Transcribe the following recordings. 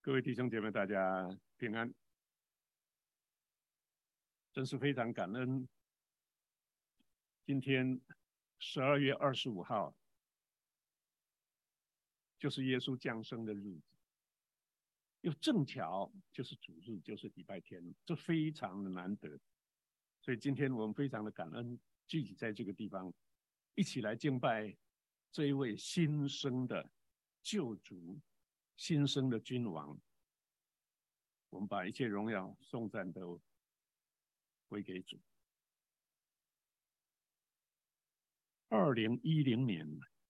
各位弟兄姐妹，大家平安！真是非常感恩。今天12月25号，就是耶稣降生的日子，又正巧就是主日，就是礼拜天，这非常的难得。所以今天我们非常的感恩，聚集在这个地方，一起来敬拜这一位新生的救主、新生的君王。我们把一切荣耀、颂赞都归给主。2010年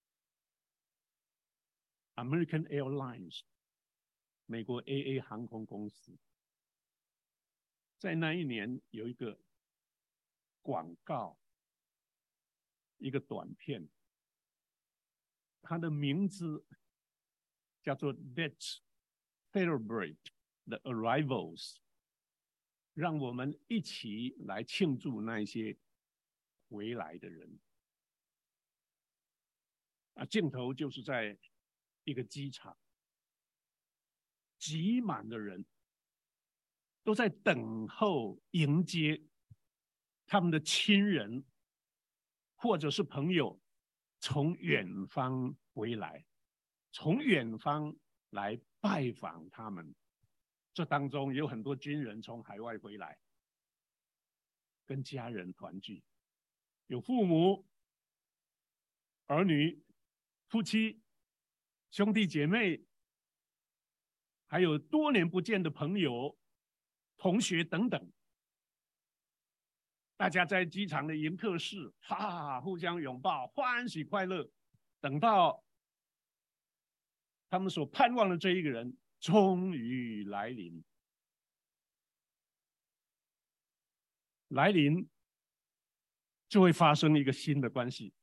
，American Airlines 美国 AA 航空公司，在那一年有一个广告，一个短片，它的名字叫做 Let's Celebrate the Arrivals， 让我们一起来庆祝那些回来的人。镜头就是在一个机场，挤满的人都在等候迎接他们的亲人或者是朋友从远方回来，从远方来拜访他们。这当中有很多军人从海外回来，跟家人团聚，有父母、儿女、夫妻、兄弟姐妹，还有多年不见的朋友、同学等等。大家在机场的迎客室，互相拥抱，欢喜快乐。等到他们所盼望的这一个人终于来临，就会发生一个新的关系，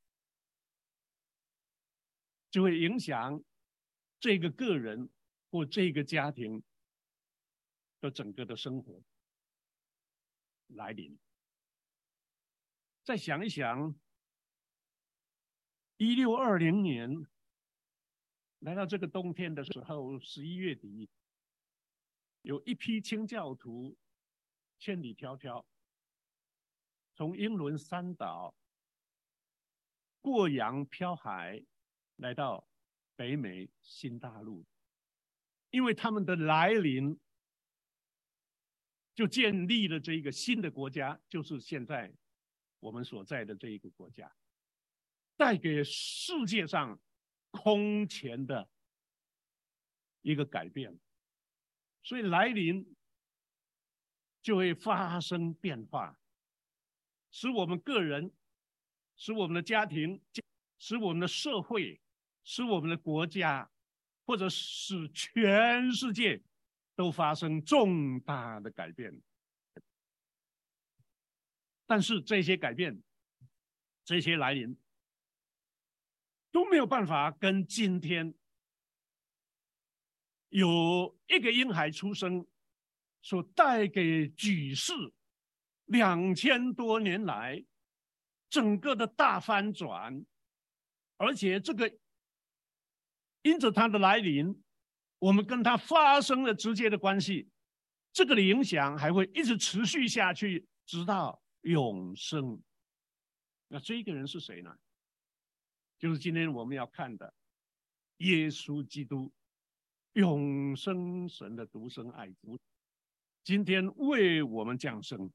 就会影响这个个人或这个家庭的整个的生活。来临，再想一想，1620年来到这个冬天的时候，11月底，有一批清教徒千里迢迢从英伦三岛过洋漂海，来到北美新大陆。因为他们的来临，就建立了这一个新的国家，就是现在我们所在的这一个国家，带给世界上空前的一个改变。所以来临就会发生变化，使我们个人，使我们的家庭，使我们的社会，使我们的国家，或者使全世界都发生重大的改变。但是这些改变，这些来临，都没有办法跟今天有一个婴孩出生所带给举世2000多年来整个的大翻转，而且这个因着他的来临，我们跟他发生了直接的关系，这个的影响还会一直持续下去，直到永生。那这一个人是谁呢？就是今天我们要看的耶稣基督，永生神的独生爱子，今天为我们降生。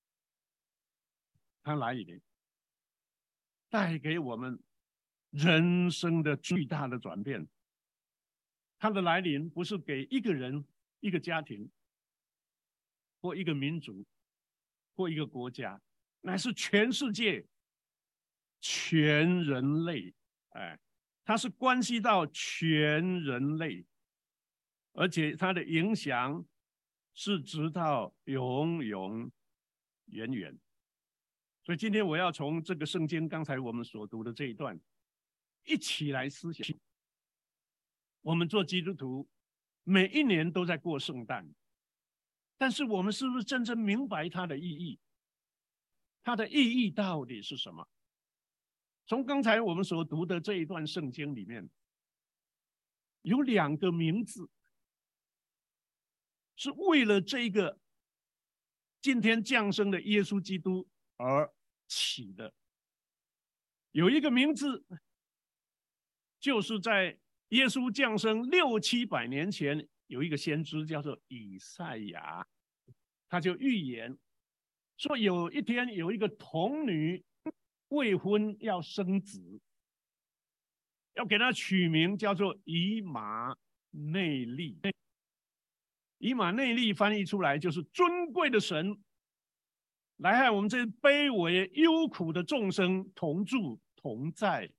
他来临，带给我们人生的巨大的转变。他的来临不是给一个人、一个家庭，或一个民族，或一个国家，乃是全世界、全人类。它是关系到全人类，而且它的影响是直到永永远远。所以今天我要从这个圣经刚才我们所读的这一段一起来思想。我们做基督徒每一年都在过圣诞，但是我们是不是真正明白它的意义？它的意义到底是什么？从刚才我们所读的这一段圣经里面，有2个名字是为了这个今天降生的耶稣基督而起的。有一个名字，就是在耶稣降生600-700年前，有一个先知叫做以赛亚，他就预言说，有一天有一个童女未婚要生子，要给他取名叫做以马内利。以马内利翻译出来就是尊贵的神来和我们这卑微忧苦的众生同住同在。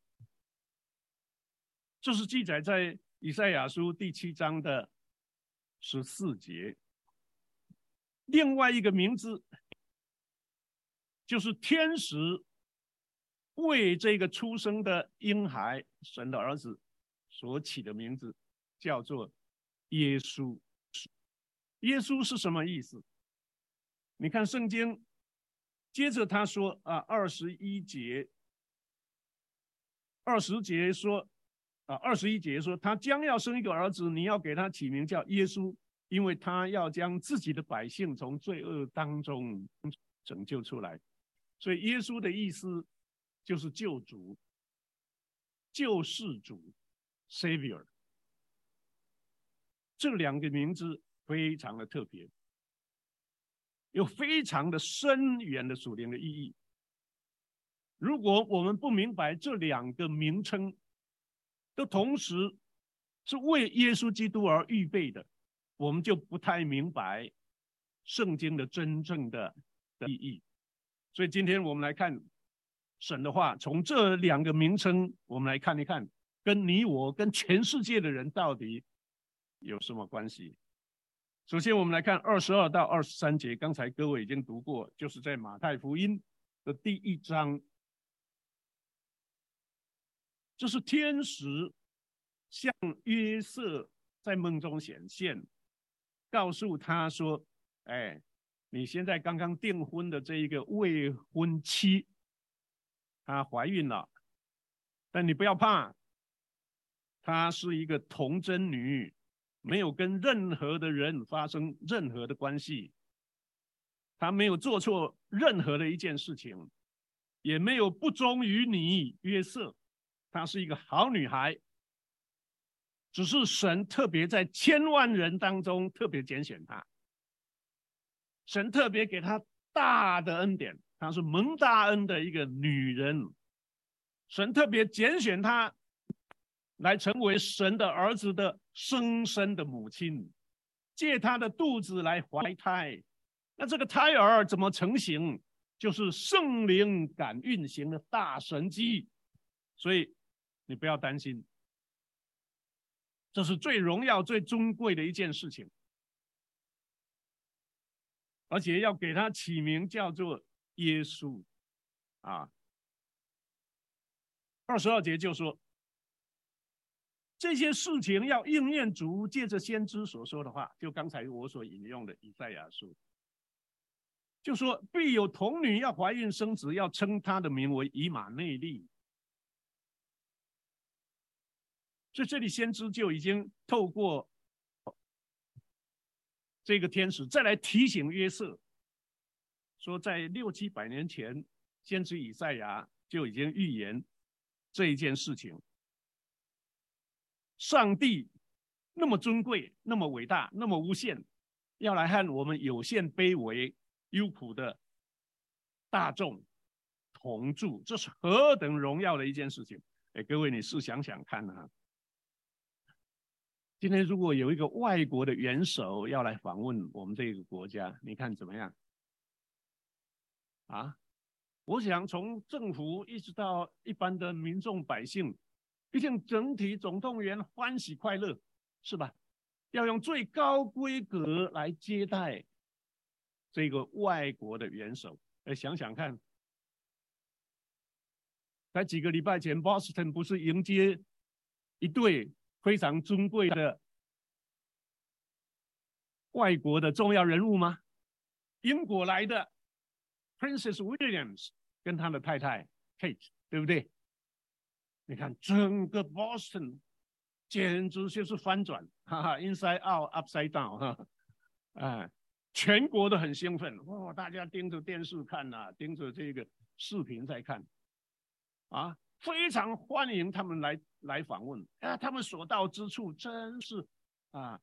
这是记载在以赛亚书第7章的14节。另外一个名字就是天使为这个出生的婴孩，神的儿子所起的名字，叫做耶稣。耶稣是什么意思？你看圣经，接着他说21节说21节说，他将要生一个儿子，你要给他起名叫耶稣，因为他要将自己的百姓从罪恶当中拯救出来。所以耶稣的意思就是救主、救世主 Savior。 这两个名字非常的特别，有非常的深远的属灵的意义。如果我们不明白这两个名称都同时是为耶稣基督而预备的，我们就不太明白圣经的真正的意义。所以今天我们来看神的话，从这两个名称我们来看一看，跟你我跟全世界的人到底有什么关系。首先我们来看22到23节，刚才各位已经读过，就是在马太福音的第1章。这是天使向约瑟在梦中显现，告诉他说，你现在刚刚订婚的这一个未婚妻，她怀孕了，但你不要怕，她是一个童贞女，没有跟任何的人发生任何的关系，她没有做错任何的一件事情，也没有不忠于你约瑟，她是一个好女孩，只是神特别在千万人当中特别拣选她，神特别给她大的恩典，她是蒙大恩的一个女人，神特别拣选她来成为神的儿子的生身的母亲，借她的肚子来怀胎。那这个胎儿怎么成型？就是圣灵感运行的大神迹。所以你不要担心，这是最荣耀最尊贵的一件事情，而且要给他起名叫做耶稣22节就说，这些事情要应验主借着先知所说的话，就刚才我所引用的以赛亚书，就说必有童女要怀孕生子，要称她的名为以马内利。所以这里先知就已经透过这个天使再来提醒约瑟，说在600-700年前，先知以赛亚就已经预言这一件事情。上帝那么尊贵，那么伟大，那么无限，要来和我们有限卑微忧苦的大众同住，这是何等荣耀的一件事情。各位你试想想看啊，今天如果有一个外国的元首要来访问我们这个国家，你看怎么样我想从政府一直到一般的民众百姓，一定整体总动员，欢喜快乐，是吧？要用最高规格来接待这个外国的元首。想想看，在几个礼拜前 Boston 不是迎接一对非常尊贵的外国的重要人物吗？英国来的 Princess Williams 跟他的太太 Kate， 对不对？你看整个 Boston 简直就是翻转，哈哈 ，inside out upside down 哈。 哎，全国都很兴奋，哇，大家盯着电视看呐，盯着这个视频在看，啊，非常欢迎他们来访问，啊，他们所到之处真是啊，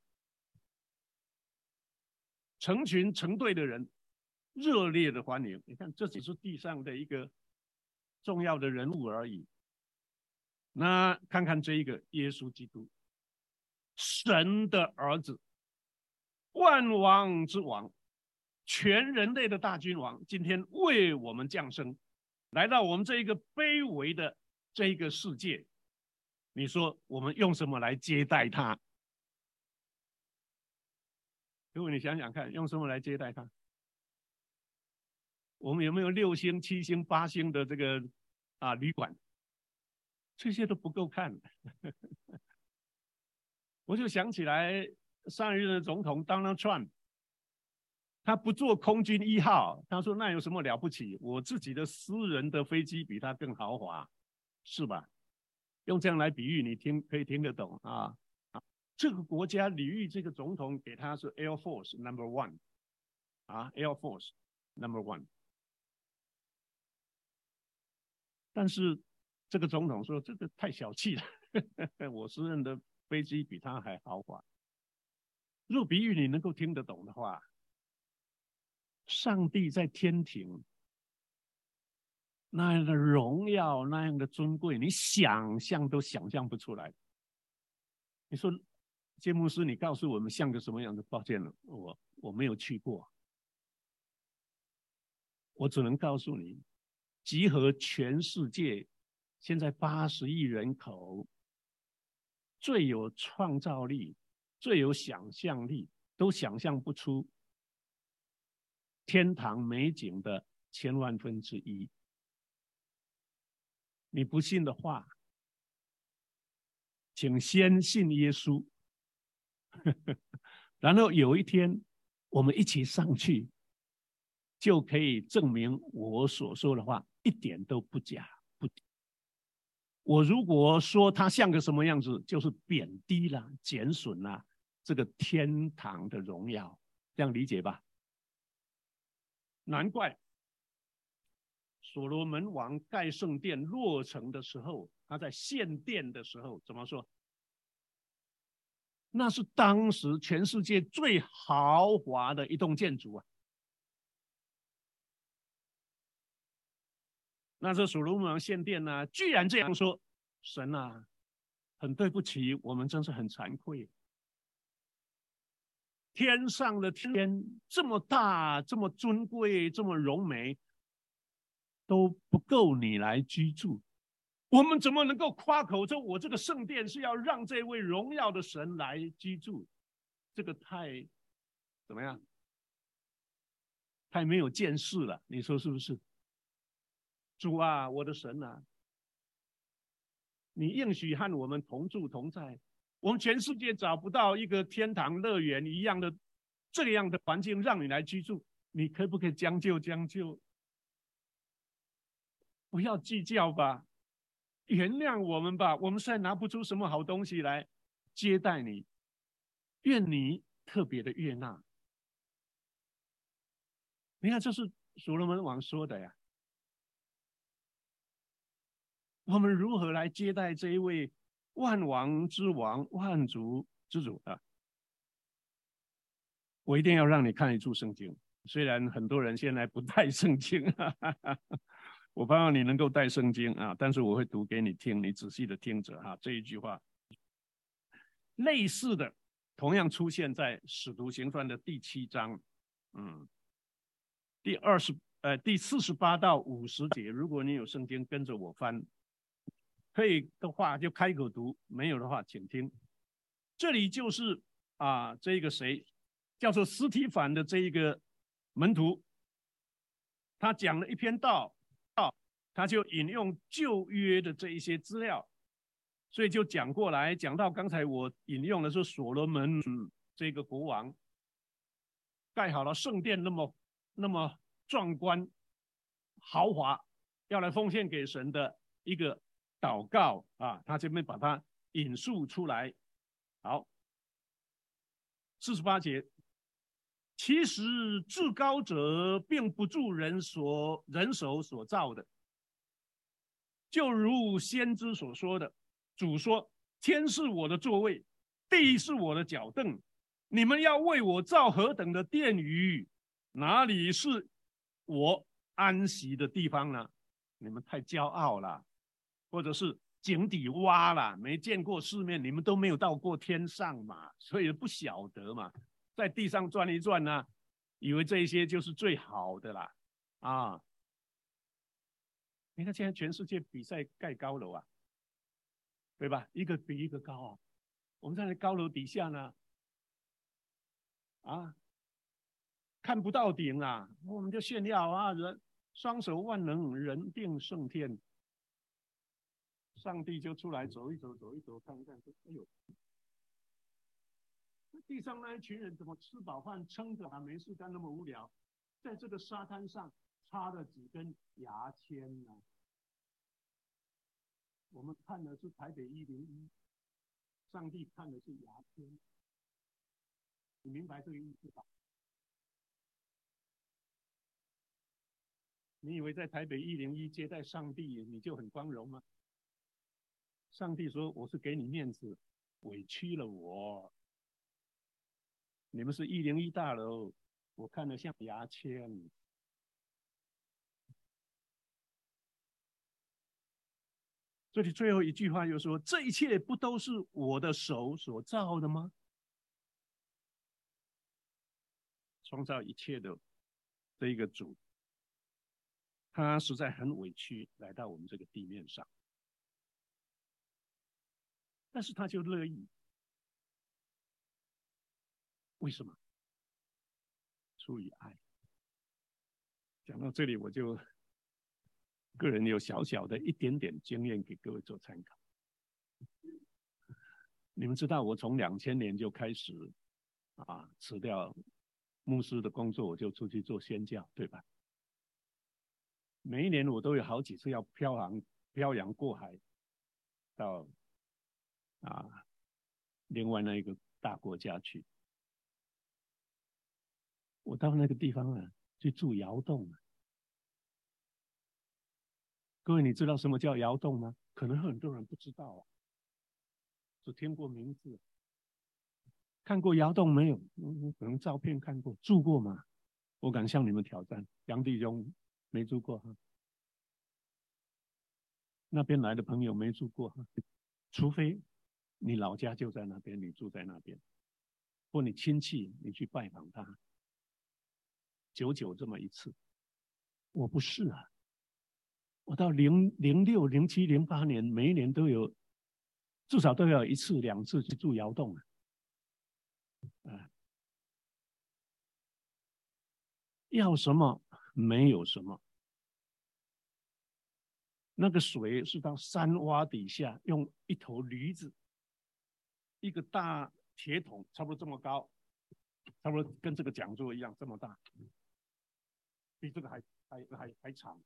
成群成队的人热烈的欢迎。你看，这只是地上的一个重要的人物而已。那看看这一个耶稣基督，神的儿子，万王之王，全人类的大君王，今天为我们降生，来到我们这一个卑微的这一个世界。你说我们用什么来接待他？如果你想想看，用什么来接待他？我们有没有6星、7星、8星的这个旅馆？这些都不够看。我就想起来上一任的总统 Donald Trump， 他不坐空军1号，他说那有什么了不起？我自己的私人的飞机比他更豪华，是吧？用这样来比喻，你可以听得懂啊。这个国家礼遇这个总统，给他是 Air Force No.1 Air Force No.1。但是这个总统说这个太小气了，我私人的飞机比他还豪华。若比喻你能够听得懂的话，上帝在天庭那样的荣耀，那样的尊贵，你想象都想象不出来。你说，谢牧师，你告诉我们像个什么样的？抱歉了，我没有去过，我只能告诉你，集合全世界现在80亿人口最有创造力、最有想象力，都想象不出天堂美景的千万分之一。你不信的话，请先信耶稣，然后有一天我们一起上去，就可以证明我所说的话一点都不假。我如果说它像个什么样子，就是贬低了、减损了这个天堂的荣耀，这样理解吧？难怪所罗门王盖圣殿落成的时候，他在献殿的时候怎么说？那是当时全世界最豪华的一栋建筑啊！那这所罗门王献殿呢，居然这样说：神啊，很对不起，我们真是很惭愧。天上的天这么大，这么尊贵，这么荣美，都不够你来居住。我们怎么能够夸口说我这个圣殿是要让这位荣耀的神来居住？这个太怎么样？太没有见识了，你说是不是？主啊，我的神啊，你应许和我们同住同在，我们全世界找不到一个天堂乐园一样的这样的环境让你来居住，你可不可以将就将就？不要计较吧，原谅我们吧，我们实在拿不出什么好东西来接待你，愿你特别的悦纳。你看，这是所罗门王说的呀。我们如何来接待这一位万王之王、万族之主啊？我一定要让你看一处圣经，虽然很多人现在不带圣经，我盼望你能够带圣经啊，但是我会读给你听，你仔细的听着哈。这一句话，类似的，同样出现在《使徒行传》的第7章，第48到50节。如果你有圣经，跟着我翻。可以的话就开口读，没有的话请听。这里就是这个谁叫做司提反的这一个门徒，他讲了一篇道，他就引用旧约的这一些资料，所以就讲过来，讲到刚才我引用的是所罗门这个国王盖好了圣殿那么壮观豪华，要来奉献给神的一个祷告啊，他这边把它引述出来。好，48节， 其实至高者并不助人手所造的，就如先知所说的，主说：天是我的座位，地是我的脚凳，你们要为我造何等的殿宇，哪里是我安息的地方呢？你们太骄傲了，或者是井底蛙了，没见过世面，你们都没有到过天上嘛，所以不晓得嘛，在地上转一转呢，以为这些就是最好的啦，啊！你看现在全世界比赛盖高楼啊，对吧？一个比一个高啊。我们在高楼底下呢，啊，看不到顶啊，我们就炫耀啊，人双手万能，人定胜天。上帝就出来走一走，走一走，看一看，说：哎呦，地上那一群人怎么吃饱饭撑着还没事干，那么无聊，在这个沙滩上插了几根牙签呢？我们看的是台北101，上帝看的是牙签，你明白这个意思吧？你以为在台北101接待上帝，你就很光荣吗？上帝说：我是给你面子，委屈了我。你们是101大楼，我看得像牙签。这里最后一句话又说：这一切不都是我的手所造的吗？创造一切的这一个主，他实在很委屈来到我们这个地面上，但是他就乐意。为什么？出于爱。讲到这里，我就个人有小小的一点点经验给各位做参考。你们知道，我从2000年就开始辞掉牧师的工作，我就出去做宣教，对吧？每一年我都有好几次要漂洋过海到另外那一个大国家去。我到那个地方啊，去住窑洞啊。各位，你知道什么叫窑洞吗？可能很多人不知道啊，只听过名字。看过窑洞没有？可能照片看过，住过吗？我敢向你们挑战，杨弟兄没住过哈，那边来的朋友没住过哈，除非你老家就在那边，你住在那边，或你亲戚你去拜访他，久久这么一次。我不是啊，我到06、07、08年，每一年都有，至少都要1次、2次去住窑洞啊。要什么没有什么。那个水是到山洼底下，用一头驴子，一个大铁桶，差不多这么高，差不多跟这个讲座一样这么大，比这个还长。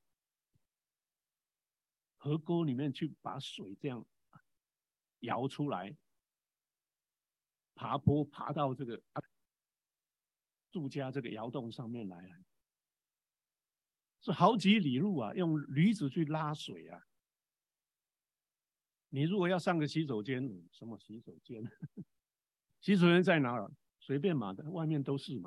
河沟里面去把水这样摇出来，爬坡爬到这个住家这个窑洞上面来，是好几里路啊，用驴子去拉水啊。你如果要上个洗手间，什么洗手间？洗手间在哪儿？随便嘛，外面都是嘛。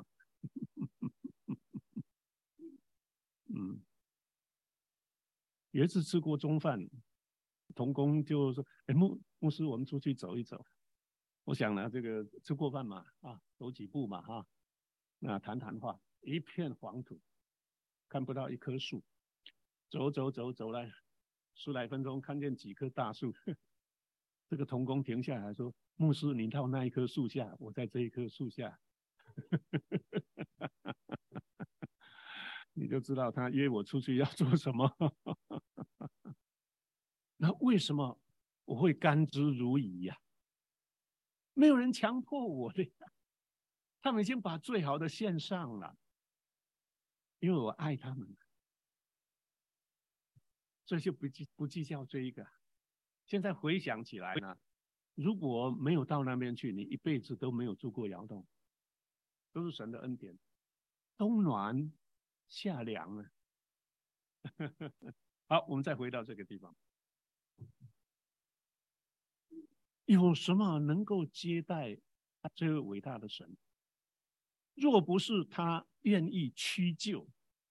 有一次吃过中饭，童工就说：“哎，牧师，我们出去走一走。”我想呢，这个吃过饭嘛，走几步嘛，那谈谈话，一片黄土，看不到一棵树，走来10来分钟，看见几棵大树。这个童工停下来说：“牧师，你到那一棵树下，我在这一棵树下。”你就知道他约我出去要做什么。那为什么我会甘之如饴呀？没有人强迫我的，他们已经把最好的献上了，因为我爱他们，所以就不计较这一个。现在回想起来呢，如果没有到那边去，你一辈子都没有住过窑洞，都是神的恩典。 冬暖夏凉啊。好，我们再回到这个地方，有什么能够接待这位伟大的神？若不是他愿意屈就，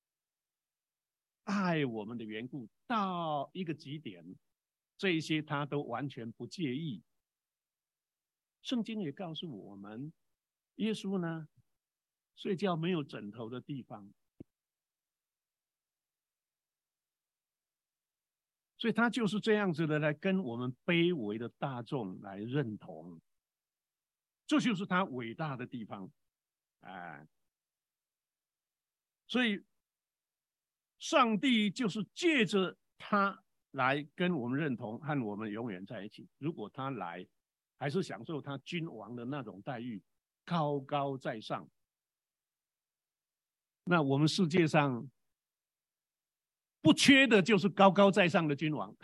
爱我们的缘故，到一个极点，这些他都完全不介意。圣经也告诉我们，耶稣呢，睡觉没有枕头的地方，所以他就是这样子的来跟我们卑微的大众来认同，这就是他伟大的地方，哎，所以上帝就是借着他来跟我们认同，和我们永远在一起。如果他来，还是享受他君王的那种待遇，高高在上，那我们世界上不缺的就是高高在上的君王，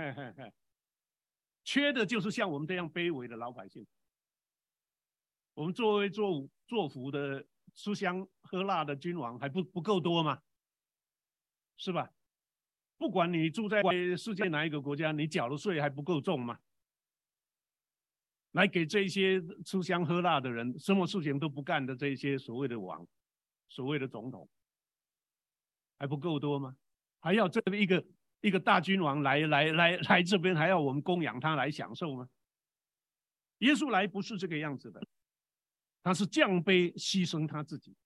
缺的就是像我们这样卑微的老百姓。我们作为作福的吃香喝辣的君王还不够多吗？是吧？不管你住在世界哪一个国家，你缴的税还不够重吗？来给这些吃香喝辣的人，什么事情都不干的这些所谓的王、所谓的总统，还不够多吗？还要这一个大君王来这边，还要我们供养他来享受吗？耶稣来不是这个样子的，他是降卑牺牲他自己，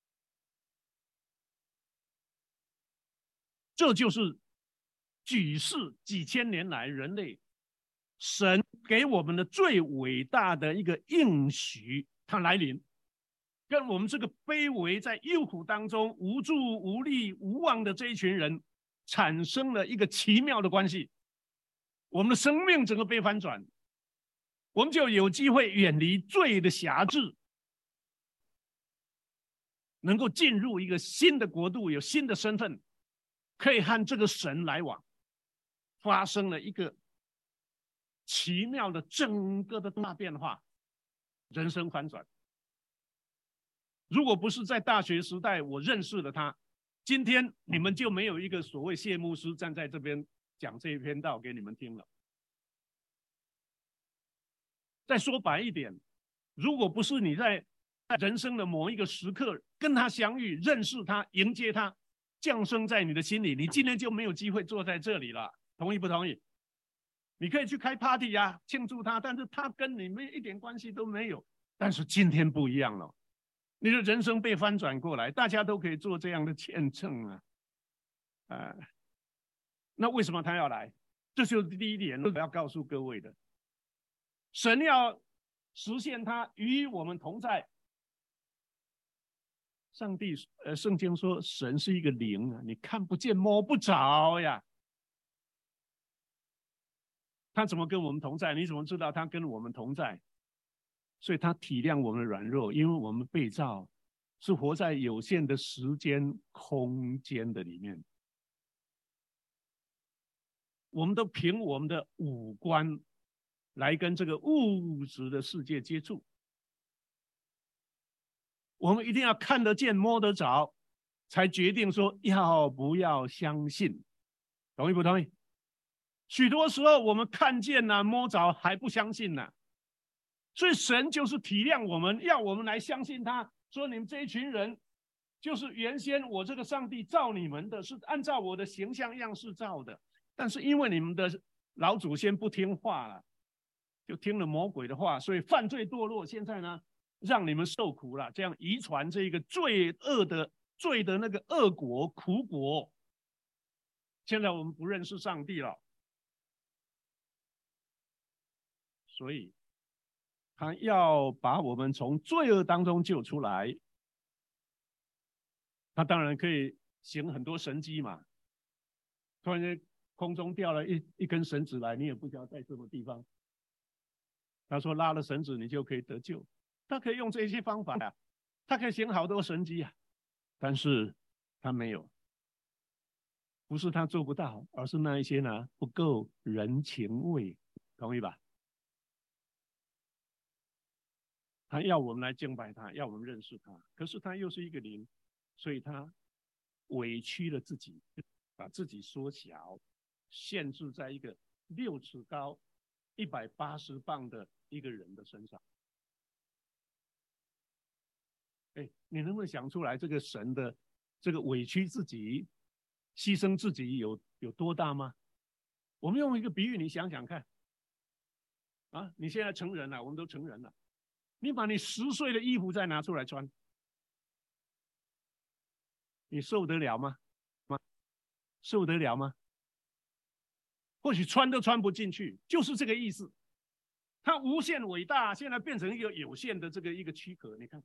这就是举世几千年来人类神给我们的最伟大的一个应许，它来临，跟我们这个卑微在忧苦当中无助无力无望的这一群人产生了一个奇妙的关系，我们的生命整个被翻转，我们就有机会远离罪的辖制，能够进入一个新的国度，有新的身份，可以和这个神来往，发生了一个奇妙的整个的大变化，人生翻转。如果不是在大学时代我认识了他，今天你们就没有一个所谓谢牧师站在这边讲这一篇道给你们听了。再说白一点，如果不是你在人生的某一个时刻跟他相遇，认识他，迎接他，降生在你的心里，你今天就没有机会坐在这里了。同意不同意？你可以去开 party 啊，庆祝他，但是他跟你们一点关系都没有。但是今天不一样了，你的人生被翻转过来，大家都可以做这样的见证啊！那为什么他要来？这就是第一点，我要告诉各位的。神要实现他与我们同在。上帝，圣经说神是一个灵啊，你看不见摸不着呀。他怎么跟我们同在？你怎么知道他跟我们同在？所以他体谅我们的软弱，因为我们被造是活在有限的时间空间的里面，我们都凭我们的五官来跟这个物质的世界接触，我们一定要看得见摸得着，才决定说要不要相信，同意不同意？许多时候我们看见了摸着还不相信呢，所以神就是体谅我们，要我们来相信他，说你们这一群人就是原先我这个上帝造你们的，是按照我的形象样式造的，但是因为你们的老祖先不听话了，就听了魔鬼的话，所以犯罪堕落，现在呢让你们受苦了，这样遗传这个罪的那个恶果苦果。现在我们不认识上帝了，所以他要把我们从罪恶当中救出来。他当然可以行很多神迹嘛，突然间空中掉了一根绳子来，你也不知道在什么地方。他说拉了绳子你就可以得救，他可以用这些方法呀，他可以行好多神迹啊，但是他没有，不是他做不到，而是那一些呢不够人情味，同意吧？他要我们来敬拜他，要我们认识他，可是他又是一个灵， 所以他委屈了自己，把自己缩小，限制在一个6尺高、180磅的一个人的身上。哎，你能不能想出来这个神的这个委屈自己、牺牲自己有多大吗？我们用一个比喻，你想想看。啊，你现在成人了，我们都成人了，你把你10岁的衣服再拿出来穿，你受得了吗？受得了吗？或许穿都穿不进去，就是这个意思。它无限伟大，现在变成一个有限的一个躯壳。你看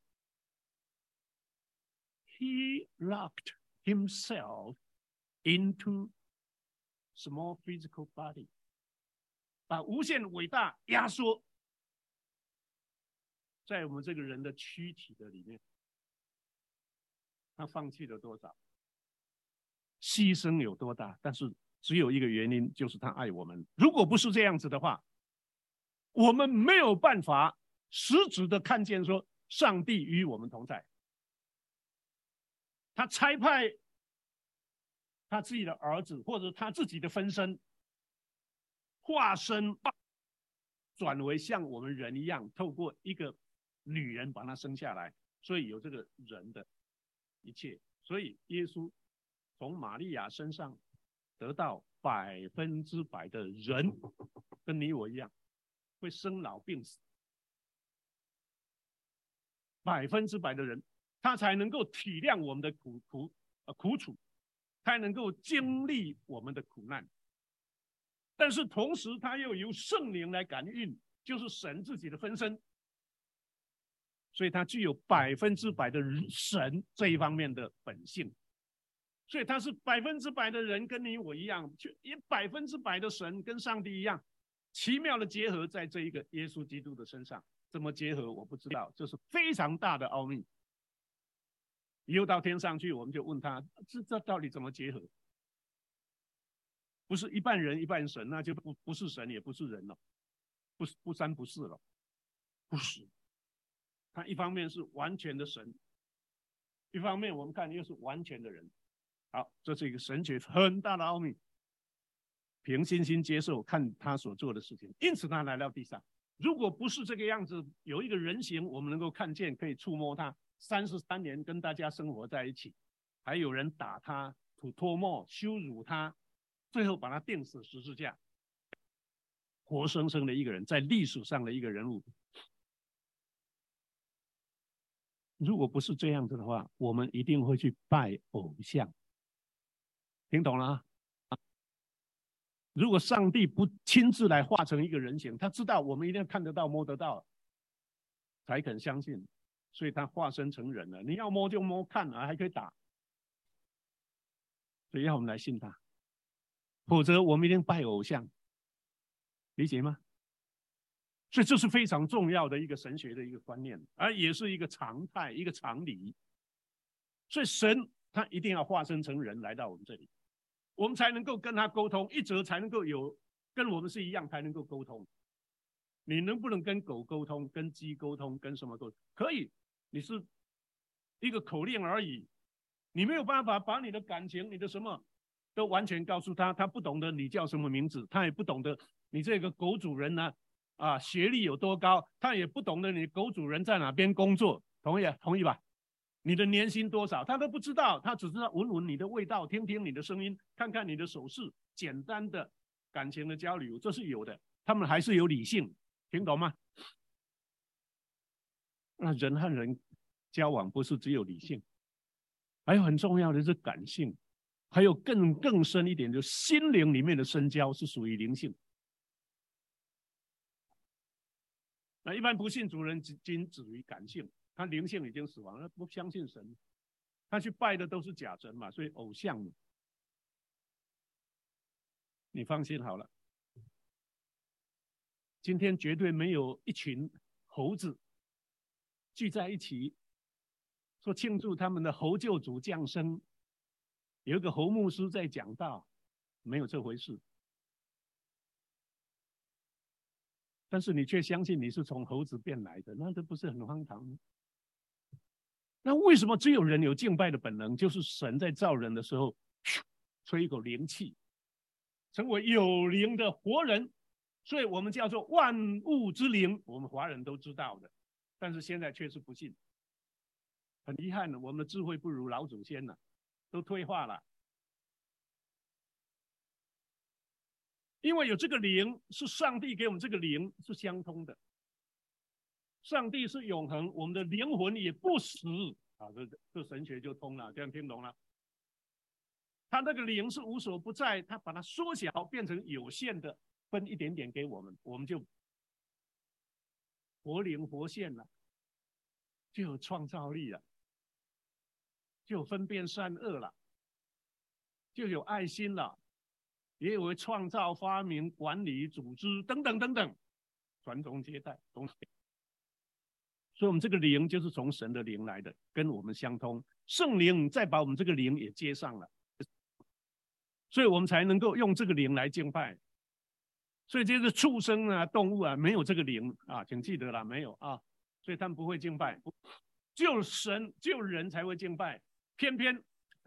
，He locked himself into small physical body， 把无限伟大压缩在我们这个人的躯体的里面。他放弃了多少？牺牲有多大？但是只有一个原因，就是他爱我们。如果不是这样子的话，我们没有办法实质的看见说上帝与我们同在。他差派他自己的儿子，或者他自己的分身，化身转为像我们人一样，透过一个女人把他生下来，所以有这个人的一切。所以耶稣从玛利亚身上得到100%的人，跟你我一样，会生老病死，100%的人，他才能够体谅我们的苦楚，才能够经历我们的苦难。但是同时，他又由圣灵来感孕，就是神自己的分身，所以他具有100%的神这一方面的本性。所以他是100%的人，跟你我一样，也100%的神，跟上帝一样，奇妙的结合在这一个耶稣基督的身上。怎么结合我不知道，这是非常大的奥秘。以后到天上去，我们就问他，这到底怎么结合？不是一半人一半神，那就不是神也不是人了，不三不四了，不是。他一方面是完全的神，一方面我们看又是完全的人。好，这是一个神学很大的奥秘，凭信心接受看他所做的事情，因此他来到地上。如果不是这个样子，有一个人形我们能够看见，可以触摸他，33年跟大家生活在一起，还有人打他、吐唾沫、羞辱他，最后把他钉死十字架，活生生的一个人，在历史上的一个人物。如果不是这样子的话，我们一定会去拜偶像。听懂了？如果上帝不亲自来化成一个人形，他知道我们一定要看得到、摸得到，才肯相信，所以他化身成人了。你要摸就摸，看了还可以打，所以要我们来信他，否则我们一定拜偶像，理解吗？所以这是非常重要的一个神学的一个观念，而也是一个常态、一个常理。所以神他一定要化身成人来到我们这里，我们才能够跟他沟通，一则才能够有跟我们是一样，才能够沟通。你能不能跟狗沟通、跟鸡沟通、跟什么沟通？可以，你是一个口令而已，你没有办法把你的感情、你的什么都完全告诉他，他不懂得你叫什么名字，他也不懂得你这个狗主人呢学历有多高，他也不懂得你狗主人在哪边工作，同意吧？你的年薪多少，他都不知道，他只知道闻闻你的味道，听听你的声音，看看你的手势，简单的感情的交流，这是有的。他们还是有理性，听懂吗？那人和人交往不是只有理性，还有很重要的是感性，还有更深一点，就是心灵里面的深交是属于灵性。那一般不信主人仅止于感性，他灵性已经死亡了，不相信神，他去拜的都是假神嘛，所以偶像嘛。你放心好了，今天绝对没有一群猴子聚在一起，说庆祝他们的猴救主降生。有一个猴牧师在讲道，没有这回事。但是你却相信你是从猴子变来的，那这不是很荒唐吗？ 那为什么只有人有敬拜的本能？就是神在造人的时候，吹一口灵气，成为有灵的活人，所以我们叫做万物之灵，我们华人都知道的，但是现在却是不信。很遗憾，我们的智慧不如老祖先了，都退化了。因为有这个灵，是上帝给我们这个灵是相通的。上帝是永恒，我们的灵魂也不死啊，这神学就通了，这样听懂了？他那个灵是无所不在，他把它缩小变成有限的，分一点点给我们，我们就活灵活现了，就有创造力了，就有分辨善恶了，就有爱心了，也有创造、发明、管理、组织等等等等，传宗接代。所以我们这个灵就是从神的灵来的，跟我们相通。圣灵再把我们这个灵也接上了，所以我们才能够用这个灵来敬拜。所以这些畜生啊、动物啊，没有这个灵啊，请记得了，没有啊，所以他们不会敬拜。只有神、只有人才会敬拜。偏偏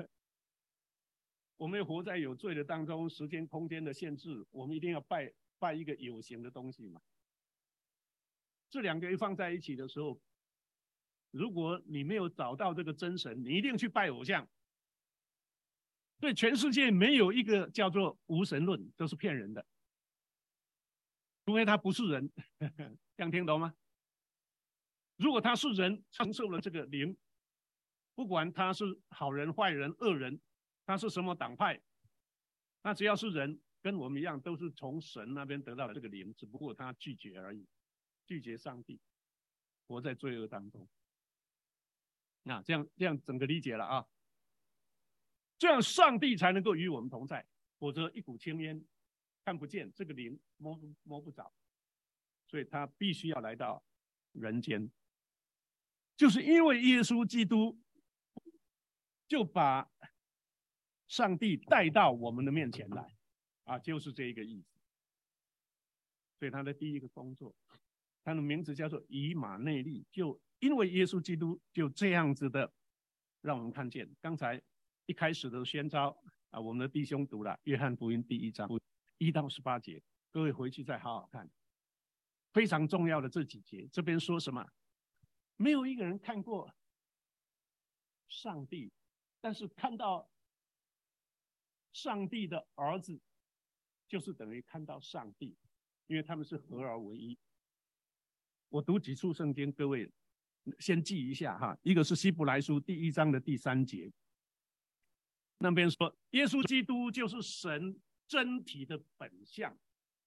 我们活在有罪的当中，时间、空间的限制，我们一定要拜一个有形的东西嘛。这两个一放在一起的时候，如果你没有找到这个真神，你一定去拜偶像。对，全世界没有一个叫做无神论，都是骗人的，除非他不是人。这样听懂吗？如果他是人，承受了这个灵，不管他是好人、坏人、恶人，他是什么党派，那只要是人，跟我们一样，都是从神那边得到的这个灵，只不过他拒绝而已。拒绝上帝，活在罪恶当中。那这样整个理解了啊，这样上帝才能够与我们同在，否则一股青烟看不见，这个灵摸不着，所以他必须要来到人间。就是因为耶稣基督就把上帝带到我们的面前来啊，就是这一个意思。所以他的第一个工作，他的名字叫做以马内利，就因为耶稣基督就这样子的让我们看见。刚才一开始的宣召啊，我们的弟兄读了约翰福音第1章1到18节，各位回去再好好看，非常重要的这几节。这边说什么？没有一个人看过上帝，但是看到上帝的儿子，就是等于看到上帝，因为他们是合而为一。我读几处圣经，各位先记一下哈。一个是希伯来书第1章的第3节，那边说耶稣基督就是神真体的本相。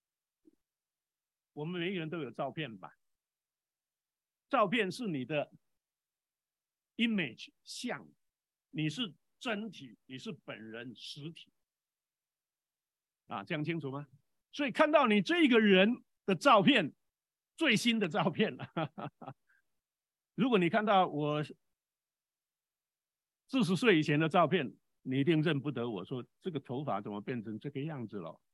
我们每一个人都有照片吧？照片是你的 image 像，你是真体，你是本人实体啊，这样清楚吗？所以看到你这个人的照片，最新的照片，如果你看到我40岁以前的照片，你一定认不得我，说这个头发怎么变成这个样子了？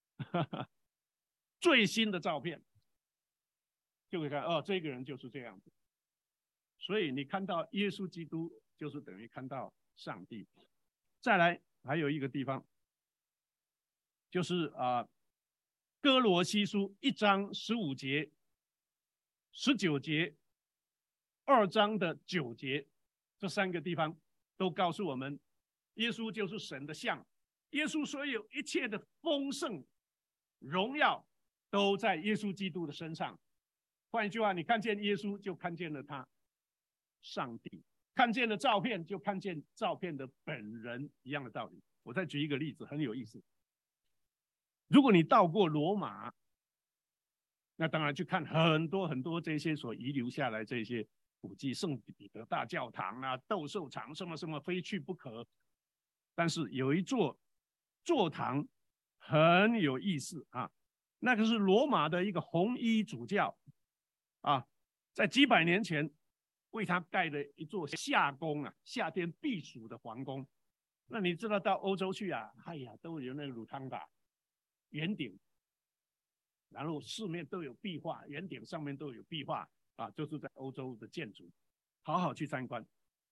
最新的照片就会看，哦，这个人就是这样子。所以你看到耶稣基督，就是等于看到上帝。再来还有一个地方，就是哥罗西书1章15节、19节、2章的9节，这3个地方都告诉我们，耶稣就是神的像，耶稣所有一切的丰盛、荣耀都在耶稣基督的身上。换一句话，你看见耶稣，就看见了他，上帝；看见了照片，就看见照片的本人，一样的道理。我再举一个例子，很有意思。如果你到过罗马，那当然去看很多很多这些所遗留下来这些古迹，圣彼得大教堂啊、斗兽场什么什么，非去不可。但是有一座座堂很有意思啊，那个是罗马的一个红衣主教啊，在几百年前为他盖的一座夏宫啊，夏天避暑的皇宫。那你知道到欧洲去啊，哎呀，都有那个鲁汤达圆顶，然后四面都有壁画，圆顶上面都有壁画啊，就是在欧洲的建筑，好好去参观。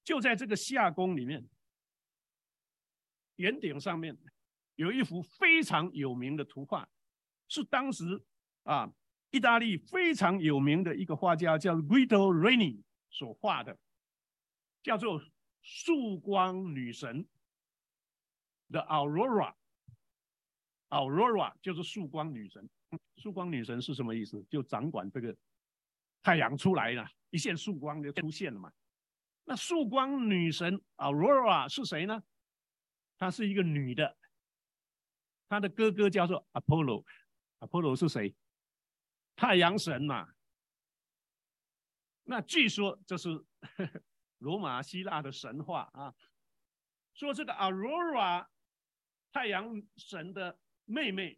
就在这个夏宫里面，圆顶上面有一幅非常有名的图画，是当时意大利非常有名的一个画家叫 Guido Reni 所画的，叫做曙光女神 The Aurora。Aurora 就是曙光女神。曙光女神是什么意思？就掌管这个太阳出来了，一线曙光就出现了嘛。那曙光女神 Aurora 是谁呢？她是一个女的，她的哥哥叫做 Apollo。Apollo 是谁？太阳神嘛。那据说这是罗马希腊的神话啊，说这个 Aurora 太阳神的妹妹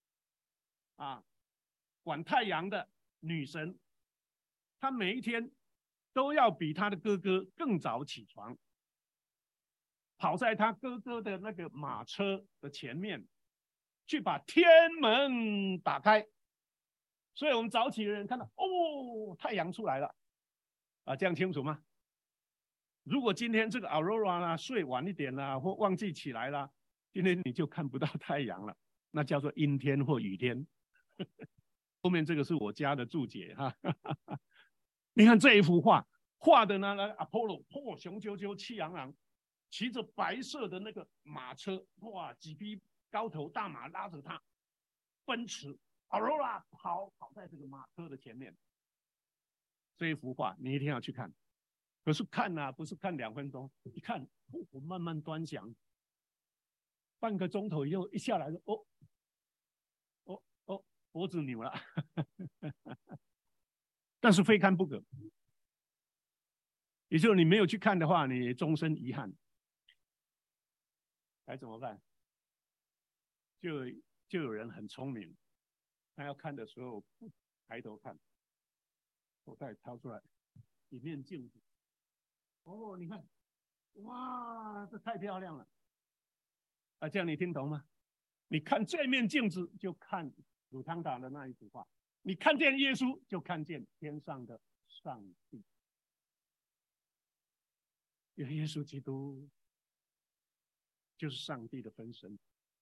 管太阳的女神，她每一天都要比她的哥哥更早起床，跑在她哥哥的那个马车的前面，去把天门打开。所以我们早起的人看到，太阳出来了这样清楚吗？如果今天这个 Aurora 睡晚一点啦，或忘记起来啦，今天你就看不到太阳了，那叫做阴天或雨天。后面这个是我家的注解你看这一幅画，画的呢 Apollo 雄赳赳气昂昂，骑着白色的那个马车，几匹高头大马拉着他奔驰。Aurora 跑在这个马车的前面。这一幅画你一定要去看，可是看不是看2分钟，一看我慢慢端详，半个钟头以后一下来脖子扭了但是非看不可。也就是你没有去看的话，你终身遗憾。该怎么办？就有人很聪明，他要看的时候抬头看，口袋掏出来一面镜子，你看，哇，这太漂亮了这样你听懂吗？你看这面镜子就看鲁汤达的那一幅画，你看见耶稣就看见天上的上帝。耶稣基督就是上帝的分身。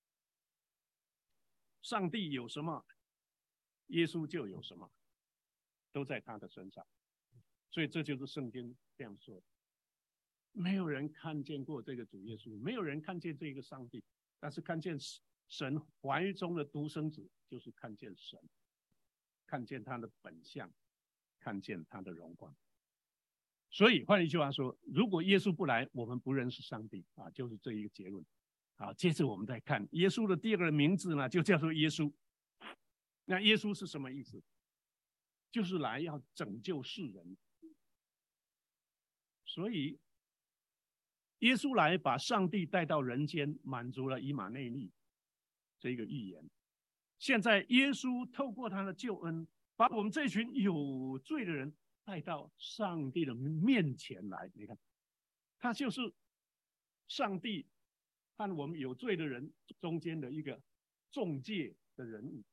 上帝有什么，耶稣就有什么，都在他的身上。所以这就是圣经这样说的。没有人看见过这个主耶稣，没有人看见这个上帝，但是看见神怀中的独生子，就是看见神，看见他的本相，看见他的荣光。所以换一句话说，如果耶稣不来，我们不认识上帝就是这一个结论。好，接着我们再看耶稣的第二个名字呢，就叫做耶稣。那耶稣是什么意思？就是来要拯救世人。所以耶稣来把上帝带到人间，满足了以马内利这个预言。现在耶稣透过他的救恩，把我们这群有罪的人带到上帝的面前来。你看，他就是上帝和我们有罪的人中间的一个中介的人物，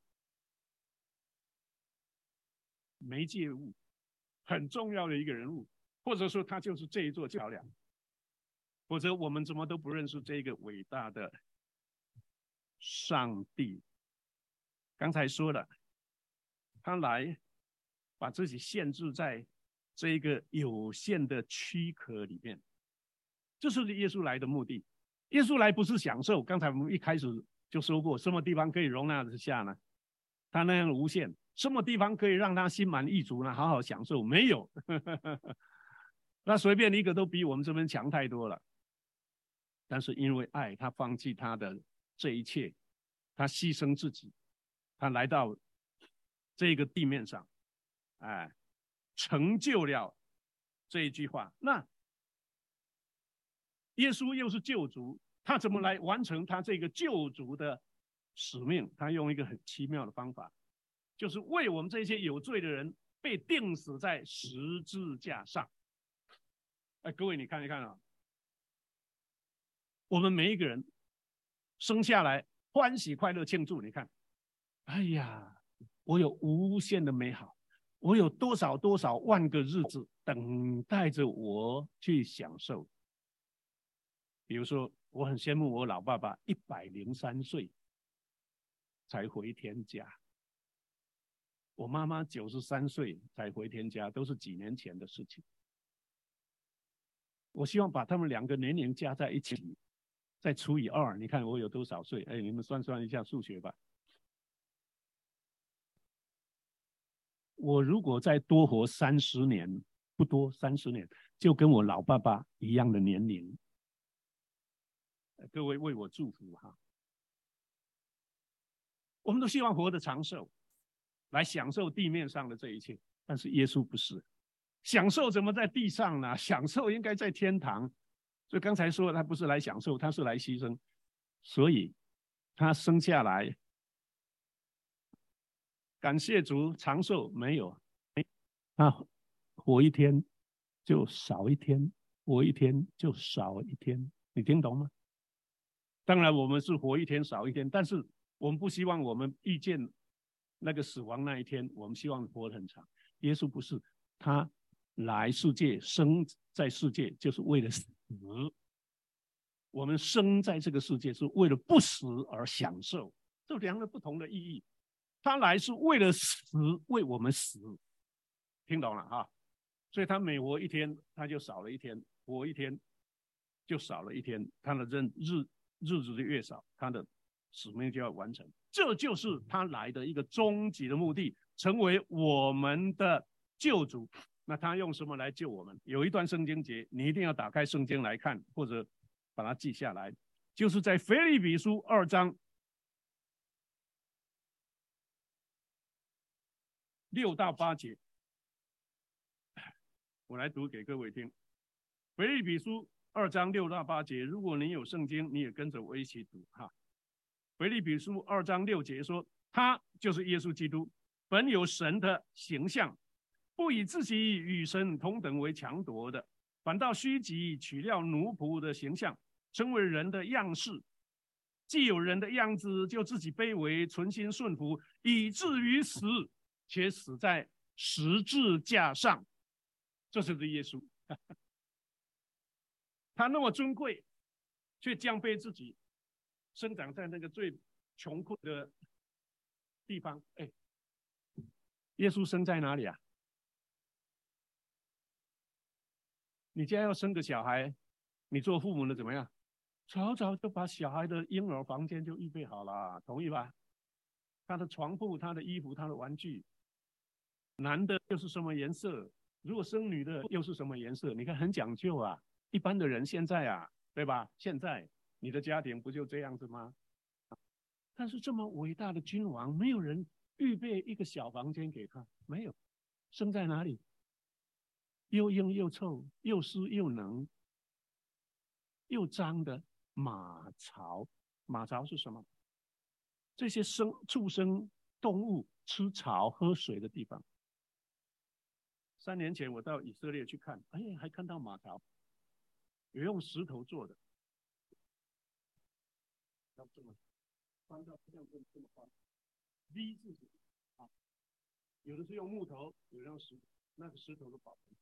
媒介物，很重要的一个人物，或者说他就是这一座桥梁，否则我们怎么都不认识这个伟大的上帝。刚才说了，他来把自己限制在这一个有限的躯壳里面，这是耶稣来的目的。耶稣来不是享受，刚才我们一开始就说过，什么地方可以容纳得下呢？他那样无限，什么地方可以让他心满意足呢？好好享受，没有那随便一个都比我们这边强太多了。但是因为爱，他放弃他的这一切，他牺牲自己，他来到这个地面上，成就了这一句话。那耶稣又是救主，他怎么来完成他这个救主的使命？他用一个很奇妙的方法，就是为我们这些有罪的人被钉死在十字架上。各位你看一看我们每一个人生下来欢喜快乐庆祝，你看，哎呀，我有无限的美好，我有多少万个日子等待着我去享受。比如说，我很羡慕我老爸爸103岁才回天家，我妈妈93岁才回天家，都是几年前的事情。我希望把他们2个年龄加在一起，再除以2，你看我有多少岁？哎，你们算算一下数学吧。我如果再多活30年，不多30年，就跟我老爸爸一样的年龄。各位为我祝福哈！我们都希望活得长寿，来享受地面上的这一切。但是耶稣不是，享受怎么在地上呢？享受应该在天堂。所以刚才说他不是来享受，他是来牺牲。所以他生下来，感谢主长寿没有，他活一天就少一天，活一天就少一天，你听懂吗？当然我们是活一天少一天，但是我们不希望我们遇见那个死亡那一天，我们希望活得很长。耶稣不是，他来世界生在世界就是为了死，我们生在这个世界是为了不死而享受，这2个不同的意义。他来是为了死，为我们死，听懂了哈？所以他每活一天，他就少了一天；活一天就少了一天，他的日子就越少，他的使命就要完成。这就是他来的一个终极的目的，成为我们的救主。那他用什么来救我们？有一段圣经节，你一定要打开圣经来看，或者把它记下来，就是在腓立比书2章6到8节。我来读给各位听。腓立比书2章6到8节，如果你有圣经，你也跟着我一起读哈。腓立比书2章6节说，他就是耶稣基督，本有神的形象，不以自己与神同等为强夺的，反倒虚己，取了奴仆的形象，成为人的样式。既有人的样子，就自己卑微，存心顺服，以至于死，且死在十字架上。这就是耶稣。他那么尊贵，却降卑自己，生长在那个最穷困的地方。哎，耶稣生在哪里啊？你家要生个小孩，你做父母的怎么样？早早就把小孩的婴儿房间就预备好了，同意吧？他的床铺、他的衣服、他的玩具，男的又是什么颜色？如果生女的又是什么颜色？你看很讲究啊。一般的人现在啊，对吧？现在你的家庭不就这样子吗？但是这么伟大的君王，没有人预备一个小房间给他，没有。生在哪里？又硬又臭，又湿又冷，又脏的马槽。马槽是什么？这些畜生动物吃草喝水的地方。3年前我到以色列去看，哎，还看到马槽，有用石头做的，要这么宽到这样这么宽 ，V 字形啊，有的是用木头，有的用石头，那个石头的保存。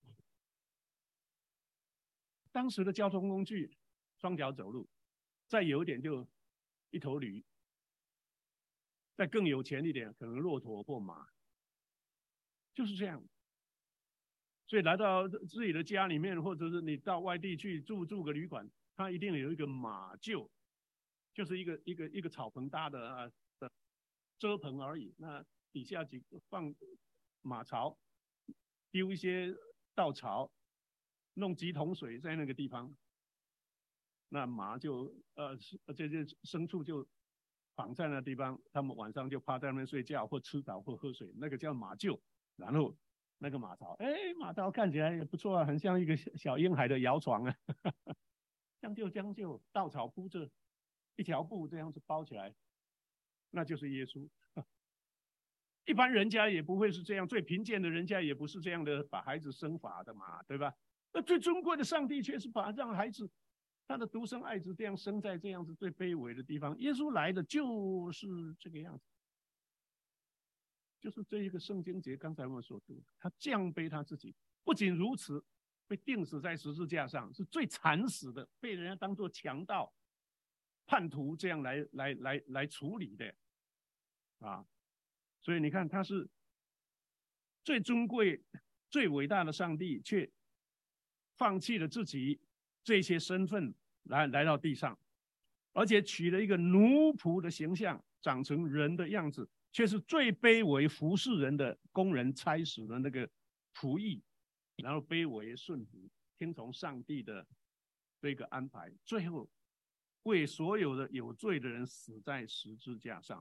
当时的交通工具，双脚走路，再有一点就一头驴，再更有钱一点，可能骆驼或马，就是这样。所以来到自己的家里面，或者是你到外地去住个旅馆，它一定有一个马厩，就是一个草棚搭的遮棚而已。那底下放马槽，丢一些稻草，弄几桶水在那个地方，那马就这些牲畜就绑在那地方，他们晚上就趴在那边睡觉，或吃草或喝水，那个叫马厩。然后那个马槽，哎，马槽看起来也不错啊，很像一个小婴孩的摇床啊，将就，稻草铺着一条布这样子包起来，那就是耶稣。一般人家也不会是这样，最贫贱的人家也不是这样的把孩子生法的嘛，对吧？那最尊贵的上帝却是让孩子他的独生爱子这样生在这样子最卑微的地方。耶稣来的就是这个样子，就是这一个圣经节，刚才我们所读，他降卑他自己， 不仅如此，被钉死在十字架上，是最惨死的，被人家当作强盗、叛徒这样来处理的啊。所以你看，他是最尊贵、最伟大的上帝，却放弃了自己这些身份来到地上，而且取了一个奴仆的形象，长成人的样子，却是最卑微服侍人的工人差使的那个仆役，然后卑微顺服，听从上帝的这个安排，最后为所有的有罪的人死在十字架上。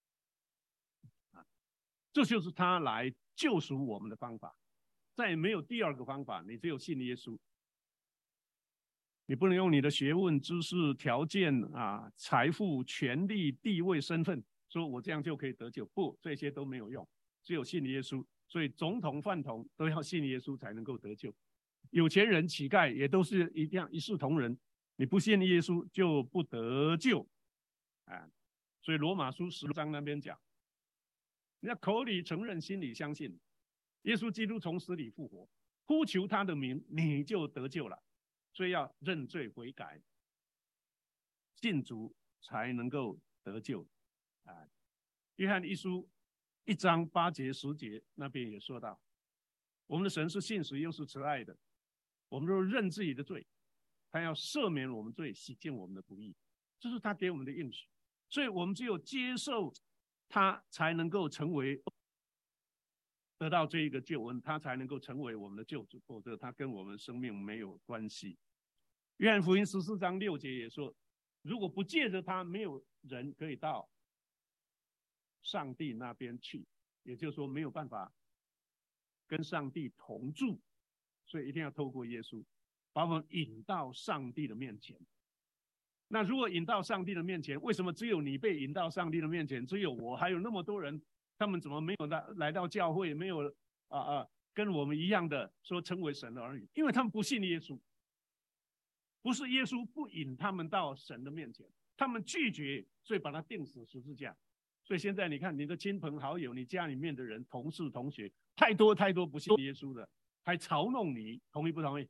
这就是他来救赎我们的方法，再也没有第二个方法，你只有信耶稣。你不能用你的学问、知识、条件啊、财富、权力、地位、身份，说我这样就可以得救。不，这些都没有用，只有信耶稣。所以总统、饭桶都要信耶稣才能够得救。有钱人、乞丐也都是一样，一视同仁。你不信耶稣就不得救。所以罗马书10章那边讲，你要口里承认，心里相信，耶稣基督从死里复活，呼求他的名，你就得救了。所以要认罪悔改，信主才能够得救。约翰一书1章8节10节那边也说到，我们的神是信实又是慈爱的，我们若认自己的罪，他要赦免我们罪，洗净我们的不义，这是他给我们的应许。所以我们只有接受他，才能够成为得到这一个救恩，他才能够成为我们的救主，否则他跟我们生命没有关系。约翰福音14章6节也说，如果不借着他，没有人可以到上帝那边去，也就是说没有办法跟上帝同住，所以一定要透过耶稣把我们引到上帝的面前。那如果引到上帝的面前，为什么只有你被引到上帝的面前，只有我还有那么多人，他们怎么没有来到教会，没有跟我们一样的说成为神的儿女？因为他们不信耶稣。不是耶稣不引他们到神的面前，他们拒绝，所以把他钉死十字架。所以现在你看，你的亲朋好友、你家里面的人、同事、同学，太多不信耶稣的，还嘲弄你，同意不同意？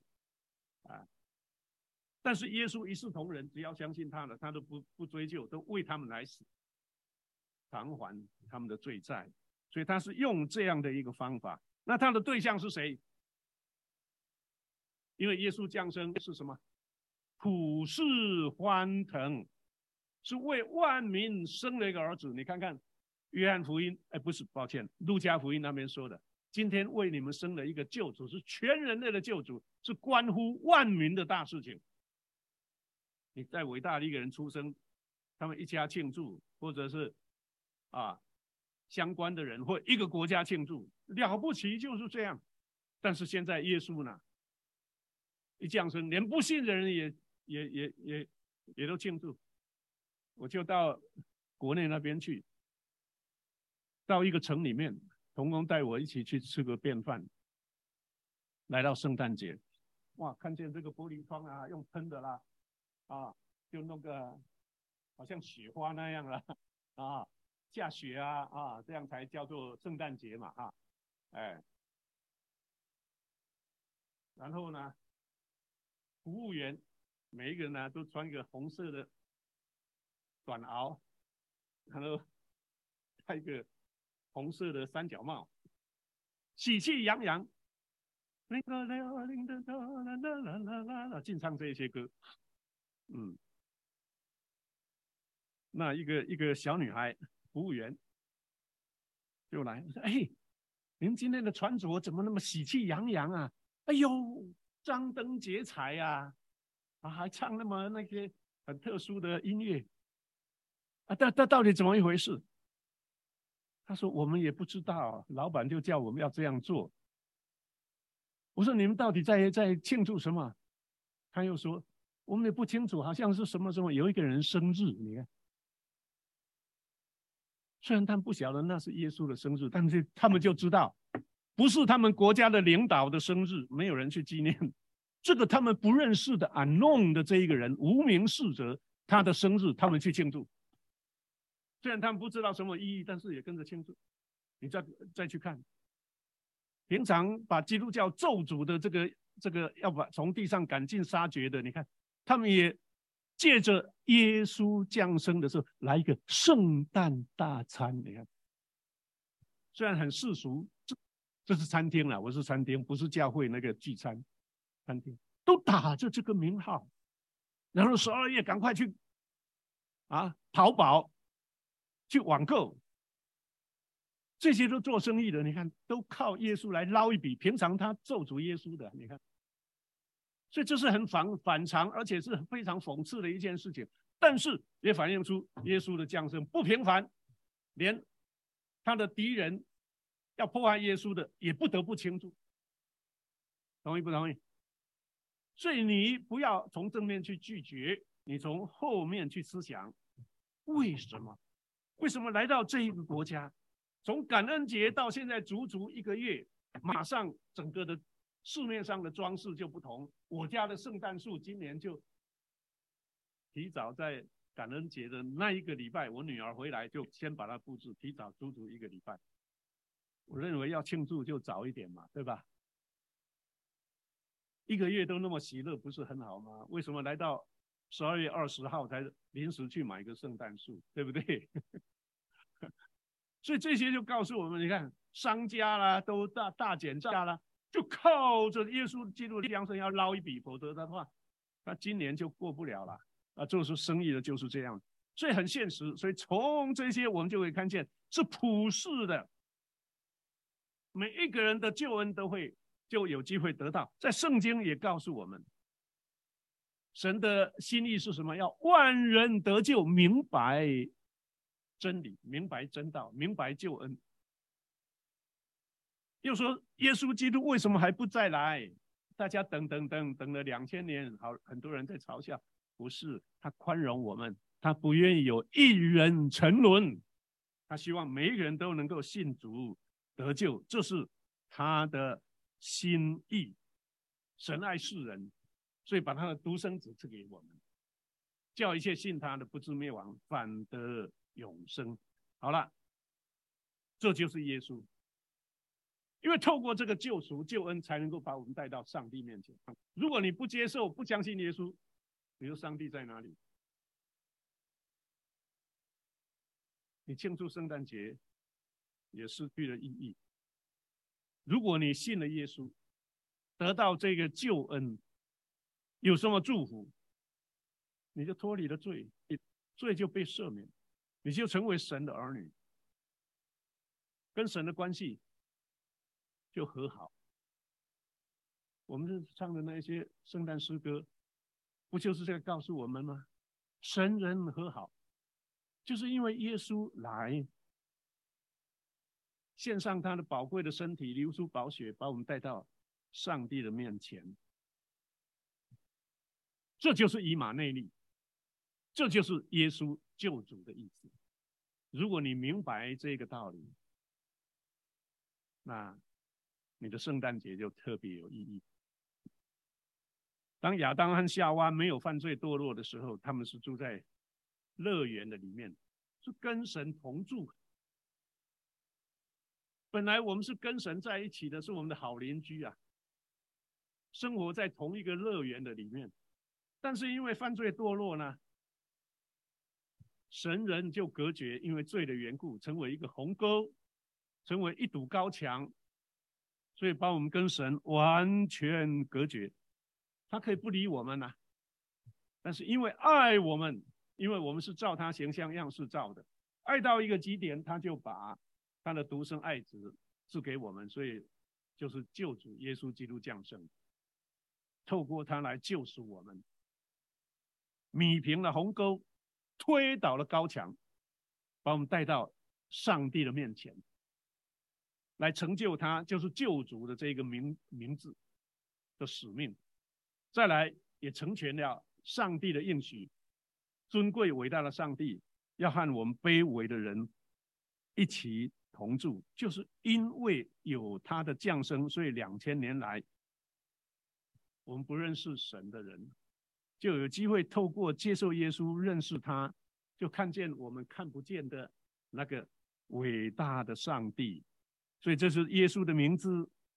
但是耶稣一视同仁，只要相信他的，他都不追究，都为他们来死，偿还他们的罪债。所以他是用这样的一个方法。那他的对象是谁？因为耶稣降生是什么？普世欢腾，是为万民生了一个儿子。你看看约翰福音，不是，抱歉，路加福音那边说的，今天为你们生了一个救主，是全人类的救主，是关乎万民的大事情。你在伟大的一个人出生，他们一家庆祝，或者是相关的人或一个国家庆祝，了不起，就是这样。但是现在耶稣呢，一降生，连不信的人也都庆祝。我就到国内那边去，到一个城里面，同工带我一起去吃个便饭。来到圣诞节，哇，看见这个玻璃窗啊，用喷的啦，就弄个好像雪花那样啦，下雪这样才叫做圣诞节嘛，然后呢，服务员每一个人呢都穿一个红色的短袄，然后戴一个红色的三角帽，喜气洋洋，尽唱这些歌。那一个小女孩服务员就来说：“哎，您今天的穿着怎么那么喜气洋洋啊？哎呦，张灯结彩啊！还唱那些很特殊的音乐但到底怎么一回事？”他说：“我们也不知道，老板就叫我们要这样做。”我说：“你们到底在庆祝什么？”他又说：“我们也不清楚，好像是什么有一个人生日。”你看，虽然他们不晓得那是耶稣的生日，但是他们就知道，不是他们国家的领导的生日，没有人去纪念。这个他们不认识的 unknown 的这一个人，无名逝者，他的生日，他们去庆祝。虽然他们不知道什么意义，但是也跟着庆祝。你再去看， 平常把基督教咒诅的这个要把从地上赶尽杀绝的，你看他们也借着耶稣降生的时候来一个圣诞大餐。你看，虽然很世俗，这是餐厅啦，我是餐厅，不是教会那个聚餐，餐厅都打着这个名号，然后12月赶快去淘宝去网购，这些都做生意的，你看都靠耶稣来捞一笔，平常他咒诅耶稣的，你看，所以这是很反常，而且是非常讽刺的一件事情，但是也反映出耶稣的降生不平凡，连他的敌人要迫害耶稣的也不得不庆祝，同意不同意？所以你不要从正面去拒绝，你从后面去思想，为什么？为什么来到这一个国家，从感恩节到现在足足1个月，马上整个的市面上的装饰就不同。我家的圣诞树今年就提早在感恩节的那1个礼拜，我女儿回来就先把它布置，提早足足1个礼拜。我认为要庆祝就早一点嘛，对吧？1个月都那么喜乐，不是很好吗？为什么来到12月20号才临时去买个圣诞树，对不对？所以这些就告诉我们，你看商家啦都大减价啦，就靠着耶稣基督的降生要捞一笔，否则的话，那今年就过不了了。做出生意的就是这样，所以很现实。所以从这些我们就会看见是普世的，每一个人的救恩就有机会得到。在圣经也告诉我们，神的心意是什么？要万人得救，明白真理，明白真道，明白救恩。又说耶稣基督为什么还不再来？大家等了2000年，很多人在嘲笑，不是，他宽容我们，他不愿意有一人沉沦，他希望每一个人都能够信主得救，这是他的心意。神爱世人，所以把他的独生子赐给我们，叫一切信他的不至灭亡，反得永生。好了，这就是耶稣。因为透过这个救赎救恩，才能够把我们带到上帝面前。如果你不接受、不相信耶稣，你说上帝在哪里？你庆祝圣诞节也失去了意义。如果你信了耶稣，得到这个救恩，有什么祝福？你就脱离了罪，罪就被赦免，你就成为神的儿女，跟神的关系就和好。我们唱的那些圣诞诗歌，不就是这个告诉我们吗？神人和好，就是因为耶稣来，献上他的宝贵的身体，流出宝血，把我们带到上帝的面前。这就是以马内利，这就是耶稣救主的意思。如果你明白这个道理，那你的圣诞节就特别有意义。当亚当和夏娃没有犯罪堕落的时候，他们是住在乐园的里面，是跟神同住。本来我们是跟神在一起的，是我们的好邻居啊，生活在同一个乐园的里面。但是因为犯罪堕落呢，神人就隔绝，因为罪的缘故，成为一个鸿沟，成为一堵高墙，所以把我们跟神完全隔绝。他可以不理我们啊，但是因为爱我们，因为我们是照他形象样式造的，爱到一个极点，他就把他的独生爱子赐给我们，所以就是救主耶稣基督降生，透过他来救赎我们，弭平了鸿沟，推倒了高墙，把我们带到上帝的面前，来成就他就是救主的这个名字的使命。再来也成全了上帝的应许，尊贵伟大的上帝要和我们卑微的人一起同住，就是因为有他的降生，所以2000年来我们不认识神的人就有机会透过接受耶稣认识他，就看见我们看不见的那个伟大的上帝。所以这是耶稣的名字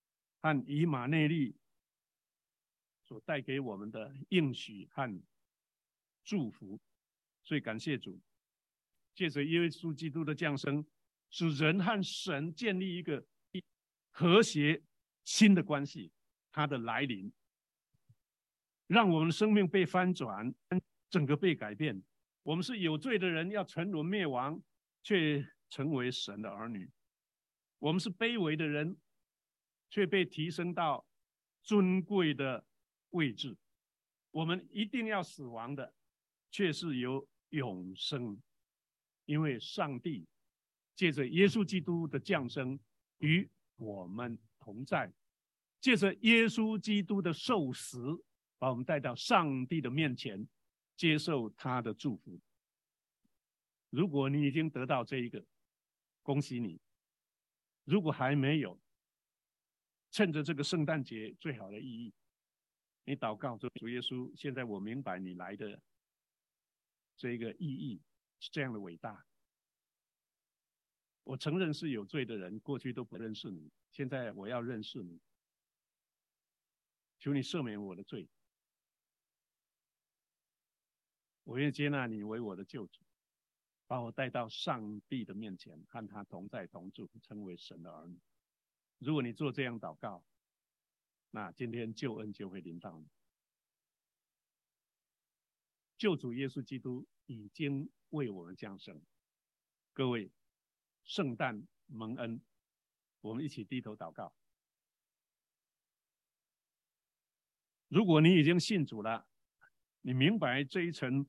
和以马内利所带给我们的应许和祝福。所以感谢主，借着耶稣基督的降生，使人和神建立一个和谐新的关系。他的来临，让我们的生命被翻转，整个被改变。我们是有罪的人，要沉沦灭亡，却成为神的儿女。我们是卑微的人，却被提升到尊贵的位置。我们一定要死亡的，却是有永生。因为上帝借着耶稣基督的降生与我们同在，借着耶稣基督的受死，把我们带到上帝的面前，接受他的祝福。如果你已经得到这一个，恭喜你；如果还没有，趁着这个圣诞节最好的意义，你祷告说：主耶稣，现在我明白你来的这个意义是这样的伟大。我承认是有罪的人，过去都不认识你，现在我要认识你。求你赦免我的罪，我愿接纳你为我的救主，把我带到上帝的面前，和他同在同住，成为神的儿女。如果你做这样祷告，那今天救恩就会临到你。救主耶稣基督已经为我们降生。各位，圣诞蒙恩，我们一起低头祷告。如果你已经信主了，你明白这一层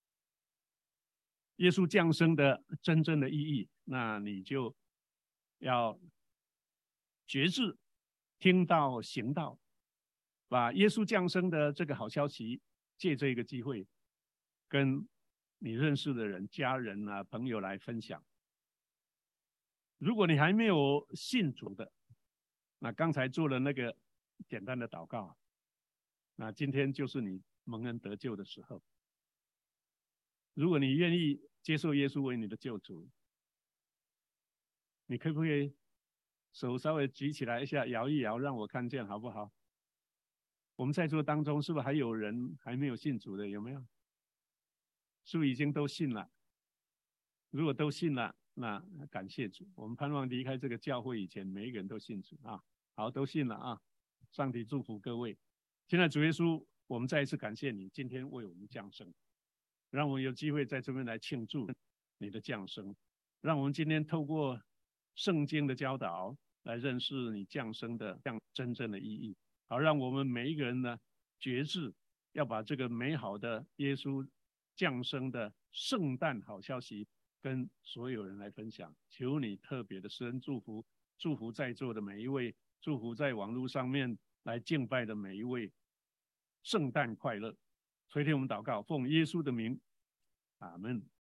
耶稣降生的真正的意义，那你就要决志，听道行道，把耶稣降生的这个好消息，借这个机会，跟你认识的人、家人啊、朋友来分享。如果你还没有信主的，那刚才做了那个简单的祷告，那今天就是你蒙恩得救的时候。如果你愿意接受耶稣为你的救主，你可不可以手稍微举起来一下，摇一摇，让我看见好不好？我们在座当中是不是还有人还没有信主的？有没有？是不是已经都信了？如果都信了，那感谢主。我们盼望离开这个教会以前，每一个人都信主啊。好，都信了啊！上帝祝福各位。现在主耶稣，我们再一次感谢你，今天为我们降生，让我们有机会在这边来庆祝你的降生，让我们今天透过圣经的教导来认识你降生的真正的意义。好，让我们每一个人呢决志，要把这个美好的耶稣降生的圣诞好消息跟所有人来分享。求你特别的施恩祝福，祝福在座的每一位，祝福在网络上面来敬拜的每一位，圣诞快乐！垂听我们祷告，奉耶稣的名，阿们。